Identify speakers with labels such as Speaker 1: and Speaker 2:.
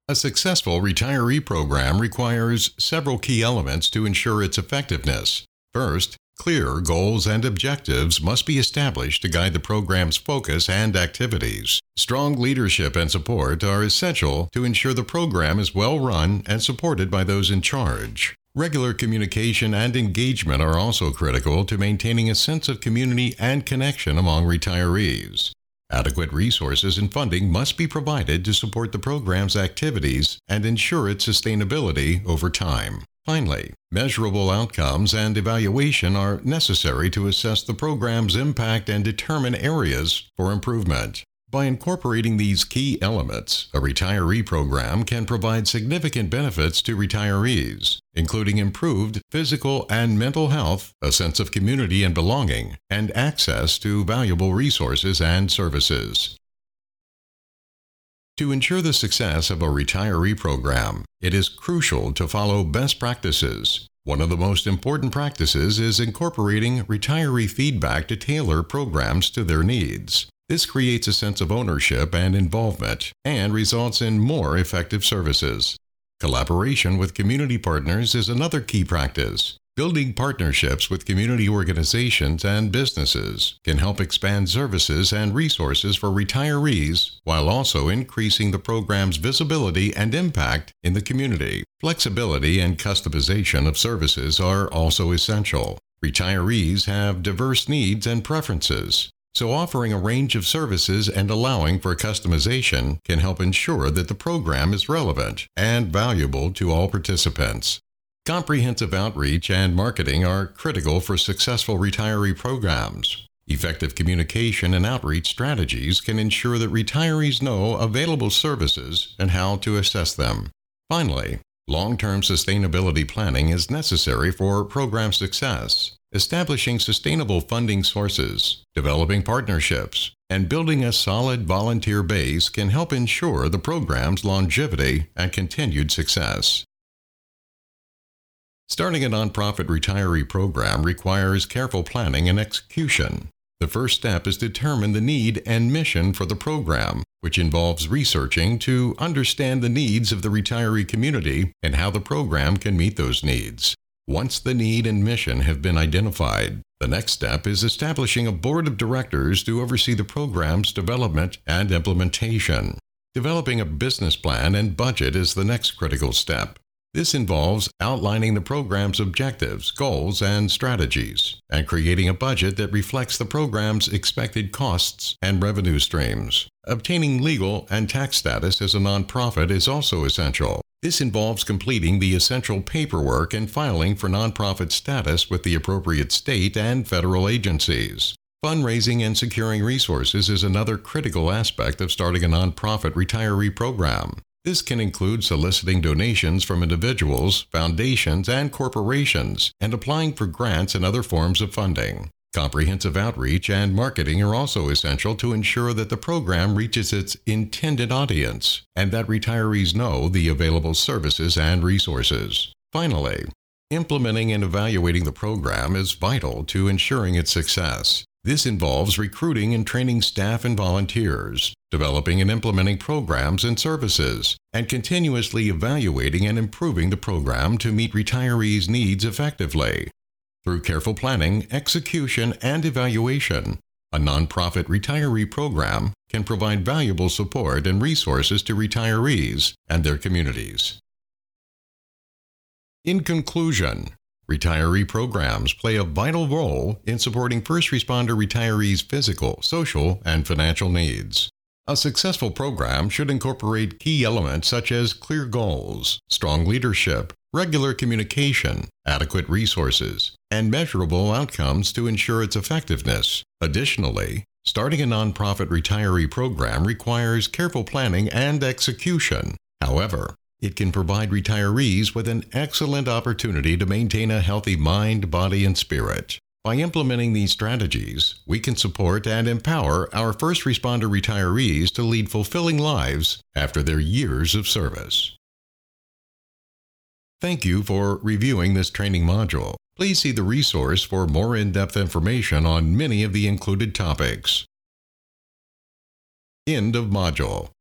Speaker 1: A successful retiree program requires several key elements to ensure its effectiveness. First, clear goals and objectives must be established to guide the program's focus and activities. Strong leadership and support are essential to ensure the program is well run and supported by those in charge. Regular communication and engagement are also critical to maintaining a sense of community and connection among retirees. Adequate resources and funding must be provided to support the program's activities and ensure its sustainability over time. Finally, measurable outcomes and evaluation are necessary to assess the program's impact and determine areas for improvement. By incorporating these key elements, a retiree program can provide significant benefits to retirees, including improved physical and mental health, a sense of community and belonging, and access to valuable resources and services. To ensure the success of a retiree program, it is crucial to follow best practices. One of the most important practices is incorporating retiree feedback to tailor programs to their needs. This creates a sense of ownership and involvement and results in more effective services. Collaboration with community partners is another key practice. Building partnerships with community organizations and businesses can help expand services and resources for retirees while also increasing the program's visibility and impact in the community. Flexibility and customization of services are also essential. Retirees have diverse needs and preferences, so offering a range of services and allowing for customization can help ensure that the program is relevant and valuable to all participants. Comprehensive outreach and marketing are critical for successful retiree programs. Effective communication and outreach strategies can ensure that retirees know available services and how to assess them. Finally, long-term sustainability planning is necessary for program success. Establishing sustainable funding sources, developing partnerships, and building a solid volunteer base can help ensure the program's longevity and continued success. Starting a nonprofit retiree program requires careful planning and execution. The first step is to determine the need and mission for the program, which involves researching to understand the needs of the retiree community and how the program can meet those needs. Once the need and mission have been identified, the next step is establishing a board of directors to oversee the program's development and implementation. Developing a business plan and budget is the next critical step. This involves outlining the program's objectives, goals, and strategies, and creating a budget that reflects the program's expected costs and revenue streams. Obtaining legal and tax status as a nonprofit is also essential. This involves completing the essential paperwork and filing for nonprofit status with the appropriate state and federal agencies. Fundraising and securing resources is another critical aspect of starting a nonprofit retiree program. This can include soliciting donations from individuals, foundations, and corporations, and applying for grants and other forms of funding. Comprehensive outreach and marketing are also essential to ensure that the program reaches its intended audience and that retirees know the available services and resources. Finally, implementing and evaluating the program is vital to ensuring its success. This involves recruiting and training staff and volunteers, developing and implementing programs and services, and continuously evaluating and improving the program to meet retirees' needs effectively. Through careful planning, execution, and evaluation, a nonprofit retiree program can provide valuable support and resources to retirees and their communities. In conclusion, retiree programs play a vital role in supporting first responder retirees' physical, social, and financial needs. A successful program should incorporate key elements such as clear goals, strong leadership, regular communication, adequate resources, and measurable outcomes to ensure its effectiveness. Additionally, starting a nonprofit retiree program requires careful planning and execution. However, it can provide retirees with an excellent opportunity to maintain a healthy mind, body, and spirit. By implementing these strategies, we can support and empower our first responder retirees to lead fulfilling lives after their years of service. Thank you for reviewing this training module. Please see the resource for more in-depth information on many of the included topics. End of module.